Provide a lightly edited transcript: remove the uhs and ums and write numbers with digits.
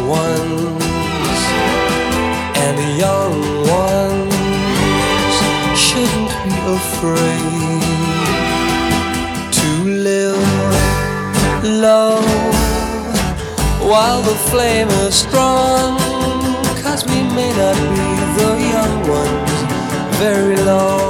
ones, and the young ones shouldn't be afraid to live low while the flame is strong, 'cause we may not be the young ones very long.